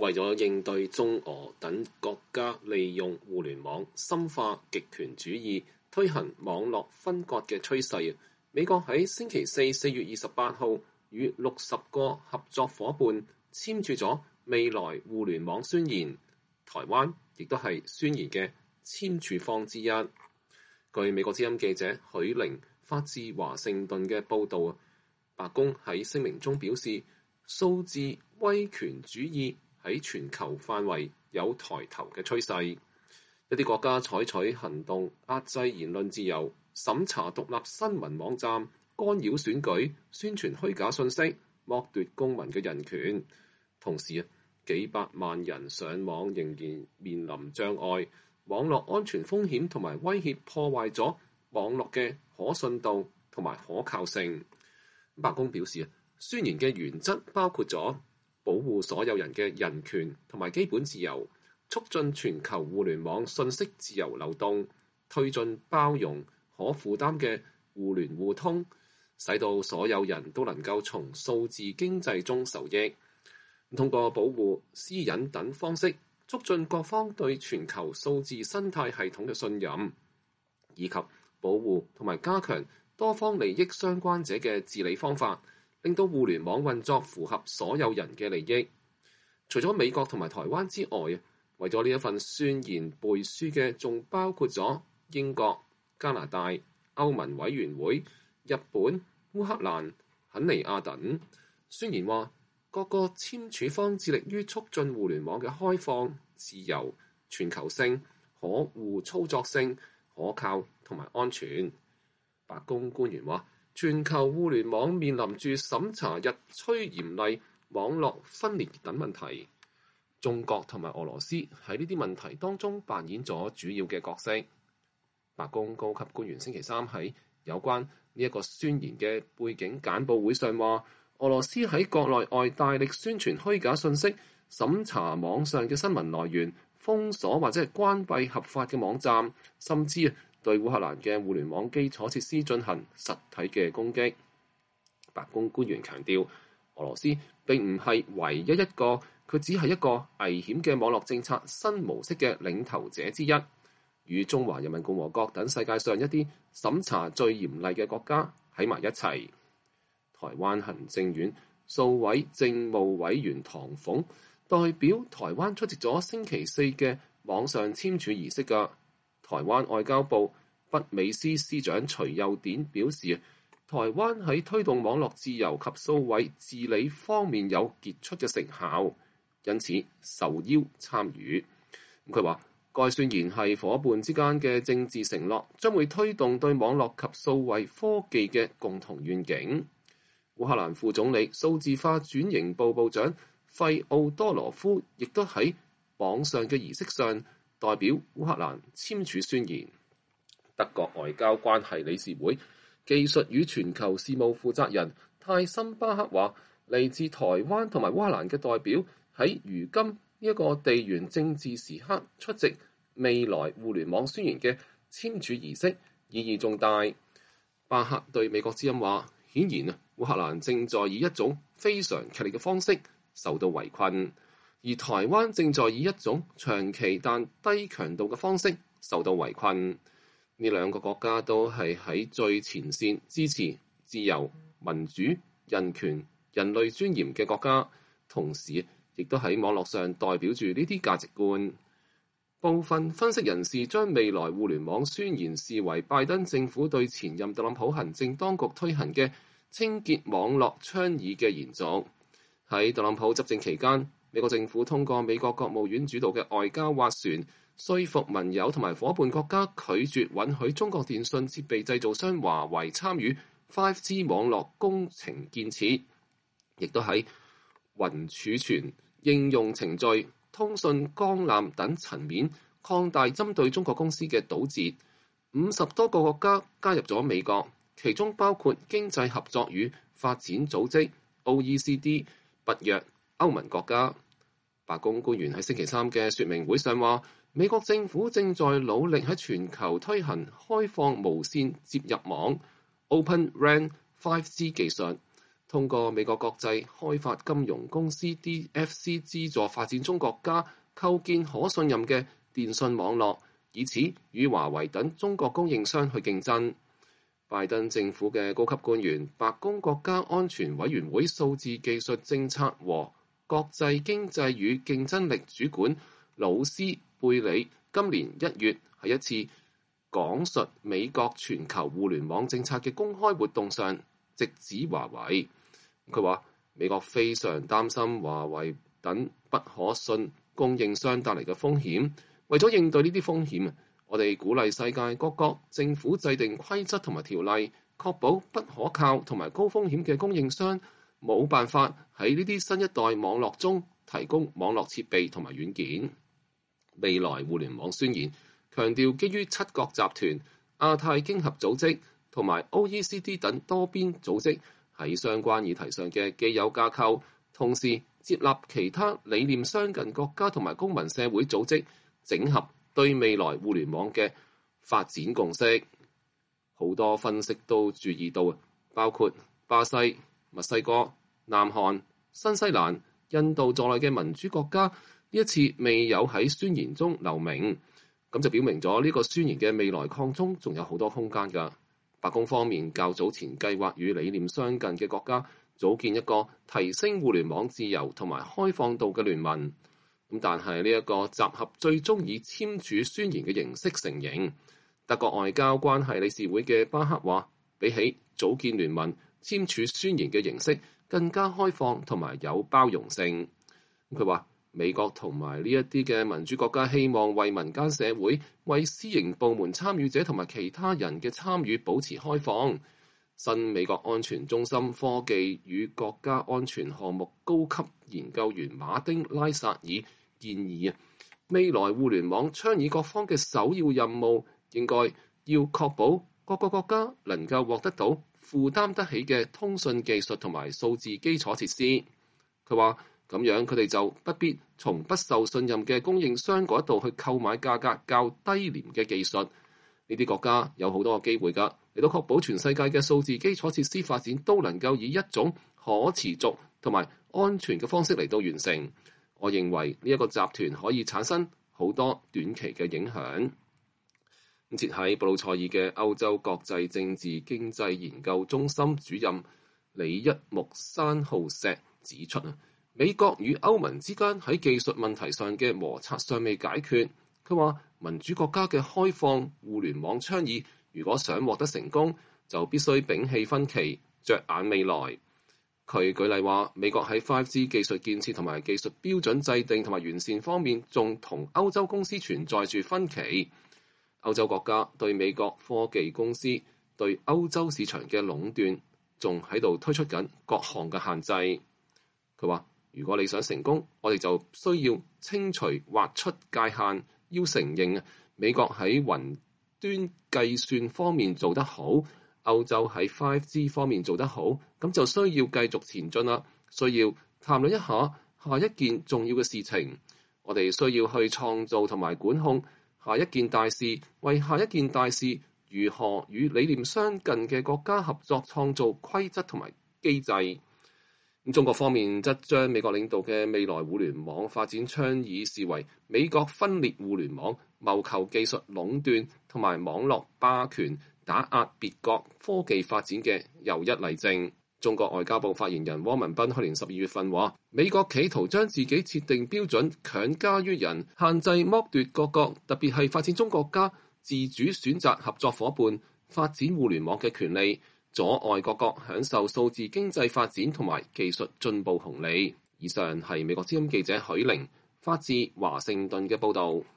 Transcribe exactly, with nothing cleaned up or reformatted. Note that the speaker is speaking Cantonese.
為咗應對中俄等國家利用互聯網深化極權主義、推行網絡分割嘅趨勢，美國喺星期四四月二十八號與六十個合作夥伴簽署咗未來互聯網宣言，台灣亦都係宣言嘅簽署方之一。據美國之音記者許玲發自華盛頓嘅報導，白宮喺聲明中表示，數字威權主義喺全球範圍有抬頭嘅趨勢，一啲國家採取行動壓制言論自由、審查獨立新聞網站、干擾選舉、宣傳虛假信息、剝奪公民嘅人權。同時啊，幾百萬人上網仍然面臨障礙，網絡安全風險同埋威脅破壞咗網絡嘅可信度同埋可靠性。白宮表示，宣言嘅原則包括咗保護所有人嘅人權同埋基本自由，促進全球互聯網信息自由流動，推進包容可負擔嘅互聯互通，使到所有人都能夠從數字經濟中受益。通過保護私隱等方式，促進各方對全球數字生態系統嘅信任，以及保護同埋加強多方利益相關者嘅治理方法，令到互聯網運作符合所有人嘅利益。除咗美國同埋台灣之外，為咗呢一份宣言背書嘅，仲包括咗英國、加拿大、歐盟委員會、日本、烏克蘭、肯尼亞等。宣言話，各個簽署方致力於促進互聯網嘅開放、自由、全球性、可互操作性、可靠同埋安全。白宮官員話，全球互聯網面臨住審查日趨嚴厲、網絡分裂等問題。中國同埋俄羅斯喺呢啲問題當中扮演咗主要嘅角色。白宮高級官員星期三喺有關呢一個宣言嘅背景簡報會上話，俄羅斯喺國內外大力宣傳虛假信息，審查網上嘅新聞來源，封鎖或者係關閉合法嘅網站，甚至對烏克蘭嘅互聯網基礎設施進行實體嘅攻擊。白宮官員強調，俄羅斯並唔係唯一一個，佢只係一個危險嘅網絡政策新模式嘅領頭者之一，與中華人民共和國等世界上一啲審查最嚴厲嘅國家喺埋一齊。台灣行政院數位政務委員唐鳳代表台灣出席咗星期四嘅網上簽署儀式嘅。台灣外交部北美司司長徐佑典表示，台灣喺推動網絡自由及數位治理方面有傑出嘅成效，因此受邀參與。佢話，該宣言係夥伴之間嘅政治承諾，將會推動對網絡及數位科技嘅共同願景。烏克蘭副總理數字化轉型部部長費奧多羅夫亦都喺網上嘅儀式上代表烏克蘭簽署宣言。德國外交關係理事會技術與全球事務負責人泰森巴克話，嚟自台灣同埋烏克蘭嘅代表喺如今呢一個地緣政治時刻出席未來互聯網宣言嘅簽署儀式，意義重大。巴克對美國之音話，顯然啊，烏克蘭正在以一種非常劇烈嘅方式受到圍困，而台灣正在以一種長期但低強度嘅方式受到圍困。呢兩個國家都係喺最前線支持自由、民主、人權、人類尊嚴嘅國家，同時亦都喺網絡上代表住呢啲價值觀。部分分析人士將未來互聯網宣言視為拜登政府對前任特朗普行政當局推行嘅清潔網絡倡議嘅延續。喺特朗普執政期間，美國政府通過美國國務院主導嘅外交斡旋，說服盟友同埋夥伴國家拒絕允許中國電信設備製造商華為參與 五 G 網絡工程建設，亦都喺雲儲存、應用程序、通訊光纜等層面擴大針對中國公司嘅堵截。五十多個國家加入咗美國，其中包括經濟合作與發展組織 O E C D、北約、歐盟國家。白宮官員喺星期三嘅說明會上話，美國政府正在努力喺全球推行開放無線接入網 Open R A N 五 G 技術， 通過美國國際開發金融公司 D F C 資助發展中國家構建可信任嘅電信網絡，以此與華為等中國供應商去競爭。拜登政府嘅高級官員、白宮國家安全委員會數字技術政策和國際經濟與競爭力主管魯斯貝里今年一月喺一次講述美國全球互聯網政策嘅公開活動上，直指華為。佢話：美國非常擔心華為等不可信供應商帶嚟嘅風險，為咗應對呢啲風險，我哋鼓勵世界各國政府制定規則同埋條例，確保不可靠同埋高風險嘅供應商冇辦法喺呢啲新一代網絡中提供網絡設備同埋軟件。未來互聯網宣言強調，基於七國集團、亞太經合組織同埋 O E C D 等多邊組織喺相關議題上嘅既有架構，同時接納其他理念相近國家同埋公民社會組織整合對未來互聯網嘅發展共識。好多分析都注意到，包括巴西、墨西哥、南韓、新西蘭、印度在內嘅民主國家呢一次未有喺宣言中留名，咁就表明咗呢個宣言嘅未來擴充仲有好多空間㗎。白宮方面較早前計劃與理念相近嘅國家組建一個提升互聯網自由同埋開放度嘅聯盟。咁但係呢一個集合最終以簽署宣言嘅形式成形。德國外交關係理事會嘅巴克話，比起組建聯盟，簽署宣言嘅形式更加開放同埋有包容性。佢話美國同埋呢一啲嘅民主國家希望為民間社會、為私營部門參與者同埋其他人嘅參與保持開放。新美國安全中心科技與國家安全項目高級研究員馬丁拉薩爾建議啊，未來互聯網倡議各方嘅首要任務應該要確保各個國家能夠獲得到負擔得起嘅通訊技術同埋數字基礎設施。佢話咁樣佢哋就不必從不受信任嘅供應商嗰度去購買價格較低廉嘅技術。呢啲國家有好多個機會㗎，嚟到確保全世界嘅數字基礎設施發展都能夠以一種可持續同埋安全嘅方式嚟到完成。我認為呢一個集團可以產生好多短期嘅影響。設喺布魯塞爾嘅歐洲國際政治經濟研究中心主任李一木山浩石指出啊，美國與歐盟之間喺技術問題上嘅摩擦尚未解決。佢話民主國家嘅開放互聯網倡議，如果想獲得成功，就必須摒棄分歧，着眼未來。佢舉例話，美國喺 五 G 技術建設同埋技術標準制定同埋完善方面，仲同歐洲公司存在住分歧。歐洲國家對美國科技公司對歐洲市場嘅壟斷，仲喺度推出緊各項嘅限制。佢話如果你想成功，我哋就需要清除劃出界限，要承認美國喺雲端計算方面做得好，歐洲喺 五 G 方面做得好，咁就需要繼續前進啦。需要談論一下下一件重要嘅事情，我哋需要去創造同埋管控下一件大事，為下一件大事如何與理念相近嘅國家合作創造規則同埋機制。咁中國方面則將美國領導嘅未來互聯網發展倡議視為美國分裂互聯網、謀求技術壟斷同埋網絡霸權、打壓別國科技發展嘅又一例證。中國外交部發言人汪文斌去年十二月份話，美國企圖將自己設定標準強加於人，限制剝奪各國，特別係發展中國家自主選擇合作夥伴發展互聯網嘅權利，阻礙各國享受數字經濟發展同埋技術進步紅利。以上係美國之音記者許玲發自華盛頓嘅報導。